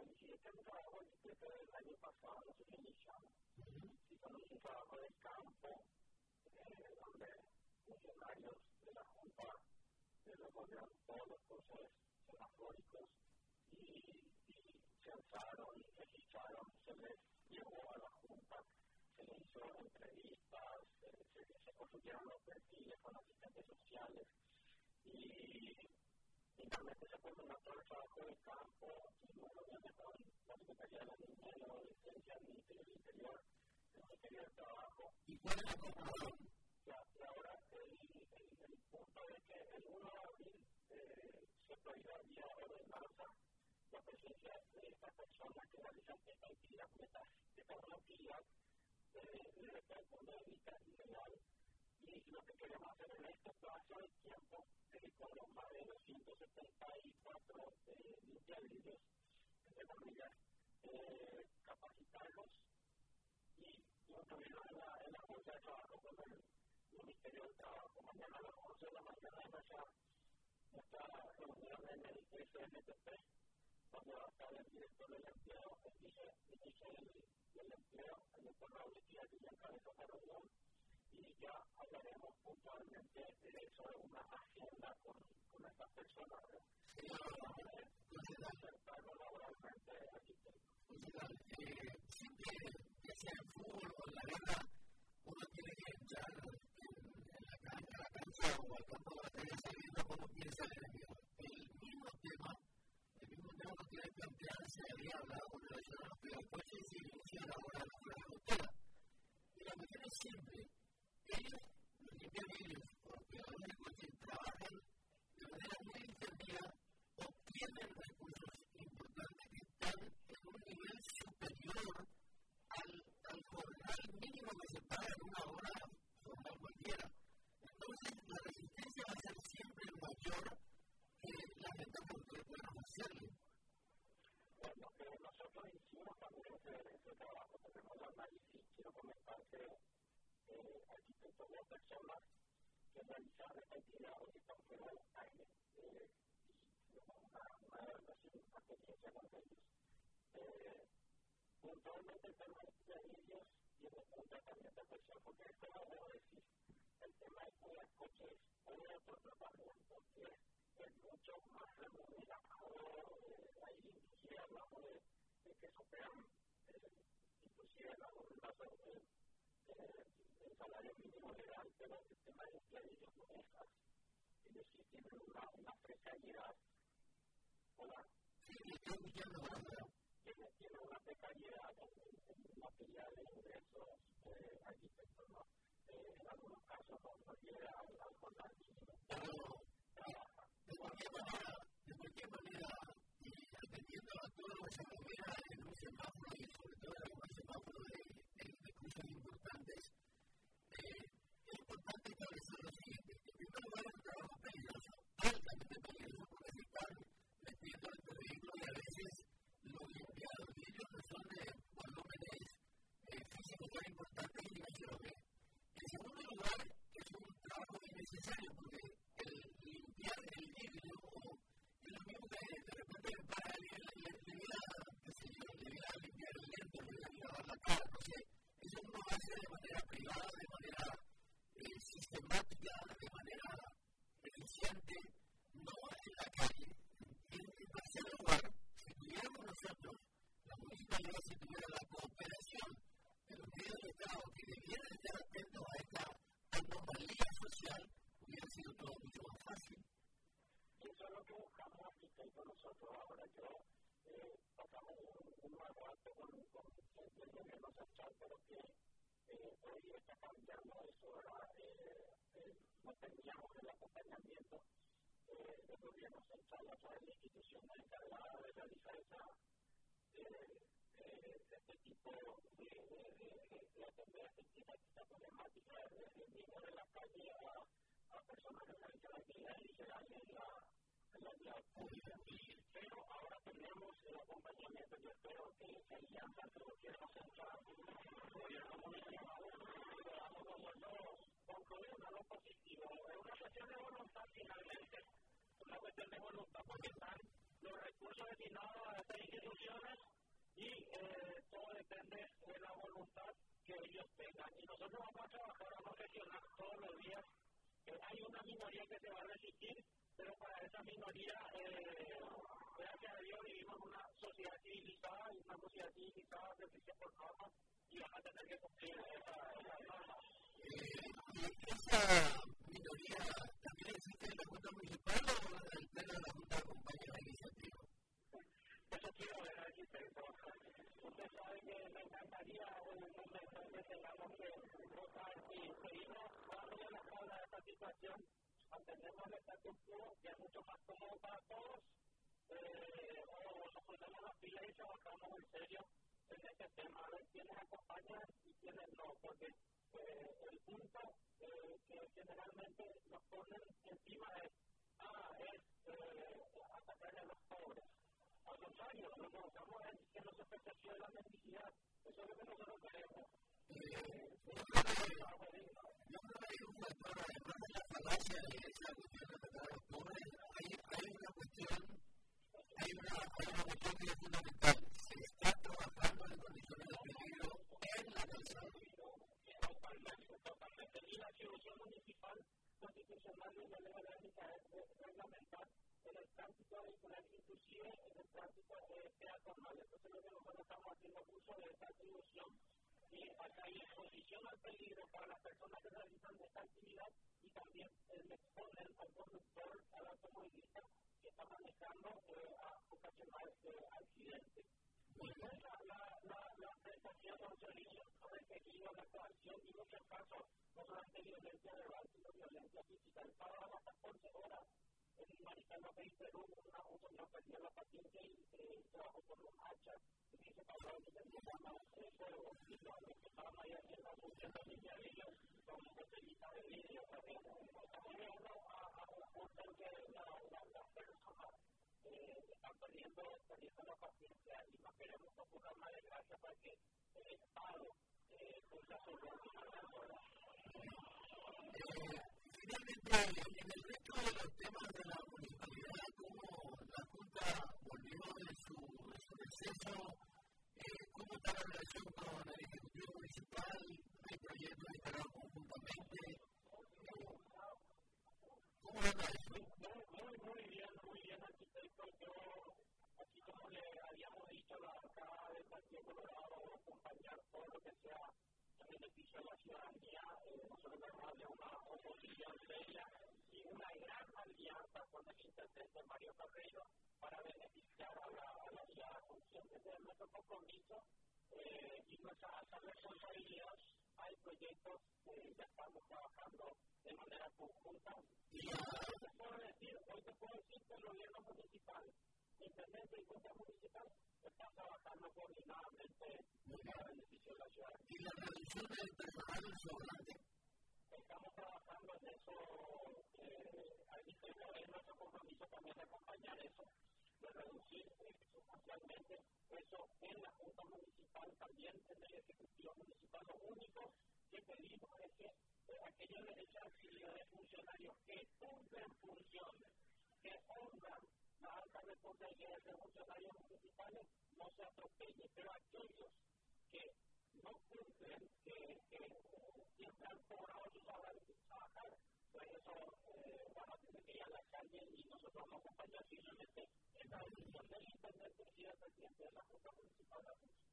sí, este es un trabajo que el año pasado nosotros iniciamos. Hicimos un trabajo de campo donde funcionarios de la Junta recorrieron todos los cruces semafóricos y se alzaron y registraron, se les llevó a la Junta, se les hizo entrevistas, se construyeron los perfiles con asistentes sociales y finalmente se culminó todo el trabajo de campo. Tuvimos reuniones con la Secretaría de la Niñez, la Adolescencia, el Ministerio del Interior, el Ministerio del Trabajo. ¿Y cuál es la conclusión? Y ahora el punto es que el 1 de abril se prohíbe vía ordenanza la presencia de estas personas que realizan esta actividad, esta es una actividad médica ilegal, y lo que queremos hacer en este plazo de tiempo con los más de 274 limpiavidrios, entre comillas, capacitarlos y incluirlos en la bolsa de trabajo con el Ministerio del Trabajo. Mañana a las 11 de la mañana es nuestra reunión en el SNTP, donde va a estar el director del empleo, el vice del empleo, el doctor Raúl Díaz, que ya encabeza esta reunión, y ya hablaremos puntualmente sobre una agenda con estas personas para acercarnos laboralmente aquí. Siempre, ya sea en fútbol o en la guerra, uno tiene que entrar en la cancha o al campo de batalla sabiendo cómo piensa el enemigo. El mismo tema no tiene que plantearse, había hablado con relación a los pedagosos y se inicia la hora de la frontera. Y la cuestión es simple. Ellos, los limpiavidrios, los cuidadores de coche, trabajan de manera muy extendida, obtienen recursos importantes que están en un nivel superior al jornal mínimo que se paga en una hora jornal cualquiera. Entonces, la resistencia va a ser siempre mayor que la ventaja que pueden ofrecerle. Bueno, nosotros hicimos también ese trabajo, tenemos el análisis. Quiero comentar que arquitectos de personas que realizaron esta actividad hoy están fuera del aire y una evaluación, una experiencia con ellos. Puntualmente el tema de ellos tiene un tratamiento especial, porque esto no debo decir, el tema de cuidar coches o otro tratamiento que es mucho más remunerado. Ahí inclusive hablamos de que superan inclusive el salario mínimo legal, pero el tema de limpiavidrios no es así. Ellos sí tienen una precariedad. Hola. Sí, estoy escuchando ahora. Tiene una precariedad en materia de ingresos arquitectos, ¿no? En algunos casos no llega al jornal mínimo. Trabaja. De cualquier manera, atendiendo a todo lo que se revela en un semáforo y sobre todo en un semáforo de cruces importantes, es importante establecer lo siguiente. En primer lugar, es un trabajo peligroso, altamente peligroso, porque se están metiendo en tu vehículo y a veces los limpiavidrios no son de volúmenes físicos tan importantes y no se lo ve. En segundo lugar, es un trabajo innecesario porque el limpiar el vidrio es lo mismo que de repente para alguien le viera, qué sé yo, le viera limpiar el lento, le viera lavar la cara, no sé. Eso uno lo hace de manera privada, de manera sistemática, de manera eficiente, no en la calle. En tercer lugar, si tuviéramos nosotros, la municipalidad, si tuviera la cooperación de los medios del Estado que debieran estar atentos a esta anomalía social, hubiera sido todo mucho más fácil. Y eso es lo que buscamos aquí con nosotros ahora. Yo pasamos un nuevo acto con gente del gobierno central, pero que hoy está cambiando eso. No teníamos el acompañamiento del gobierno central a través de la institución encargada de realizar este tipo de atender esta problemática del niño de la calle a personas que realizan actividades ilegales en la vía pública. Pero ahora tenemos el acompañamiento. Yo espero que esa alianza entre el gobierno central y el gobierno municipal podamos nosotros concluir algo positivo. Es una cuestión de voluntad finalmente, una cuestión de voluntad, porque están los recursos destinados a estas instituciones y todo depende de la voluntad que ellos tengan. Y nosotros vamos a trabajar, vamos a gestionar todos los días. Hay una minoría que se va a resistir, pero para esa minoría, gracias a Dios, vivimos en una sociedad civilizada, y una sociedad civilizada se rige por normas, y van a tener que cumplir esa norma. ¿Esa minoría también existe en la Junta Municipal o en el pleno de la Junta acompaña la iniciativa? Eso quiero ver aquí, usted sabe que me encantaría en un momento en que tengamos que votar si seguimos dándole la espalda a esta situación, mantenemos el status quo, que es mucho más cómodo para todos, o nos ponemos las pilas y trabajamos en serio en este tema, a ver quiénes acompañan y quiénes no, porque el punto que generalmente nos ponen encima es atacar a los pobres. Al contrario, lo que buscamos es que no se perpetúe la mendicidad. Eso es lo que nosotros queremos. Yo creo que hay un factor, además de la falacia de esa cuestión de atacar a los pobres, hay una cuestión que es fundamental. Se está trabajando en condiciones de peligro en la calzada. Totalmente. Y la atribución municipal constitucional de la ley orgánica es reglamentar en el tránsito vehicular, inclusive en el tránsito peatonal. Entonces, lo que nosotros estamos haciendo uso de esta atribución y hay exposición al peligro para las personas que realizan esta actividad y también le exponen al conductor, al automovilista que está manejando a ocasionar accidentes. Y no es la prestación de un servicio requerido, la coacción y en muchos casos no solamente violencia verbal, sino violencia física. El sábado a las 11 horas en Maricano, país Perú, un señor perdió la paciencia y trabajó con un hacha. Y dice Pablo, que tenía más fuego, y los que estaban ahí haciendo muchas limpiadillos con botellitas de vidrio. Estamos llegando a un punto en que las personas están perdiendo la paciencia y no queremos que ocurra una desgracia para que el Estado cumpla su rol de una. Finalmente, en el resto de los temas de la municipalidad, como la Junta volvió de su receso, ¿cómo está la relación con el Ejecutivo Municipal? ¿Hay proyectos instalados conjuntamente? ¿Cómo anda eso? Muy bien, arquitecto. Yo, así como le habíamos dicho, la bancada del Partido Colorado, acompañar todo lo que sea en beneficio de la ciudadanía. Nosotros vamos de una oposición seria y una gran alianza con el intendente Mario Carreiro para beneficiar a la ciudad consciente de nuestro compromiso y nuestra alta responsabilidad. Hay proyectos que ya estamos trabajando de manera conjunta. Y hoy te puedo decir que el gobierno municipal, intendente y junta municipal, están trabajando coordinadamente para beneficio de la ciudad. ¿Y la reducción del personal sobrante? Estamos trabajando en eso. Es nuestro compromiso también de acompañar eso, de reducir sustancialmente eso en la Junta Municipal, también en el Ejecutivo Municipal. Lo único que pedimos es que aquellos derechos de actividad de funcionarios que cumplen funciones, que honran la alta responsabilidad de funcionarios municipales, no se atropellen, pero aquellos que no cumplen, que siempre han cobrado sus salarios sin trabajar, pues eso van a tener que ir a la calle y nosotros vamos a acompañar firmemente en la decisión del intendente y del presidente de la Junta Municipal.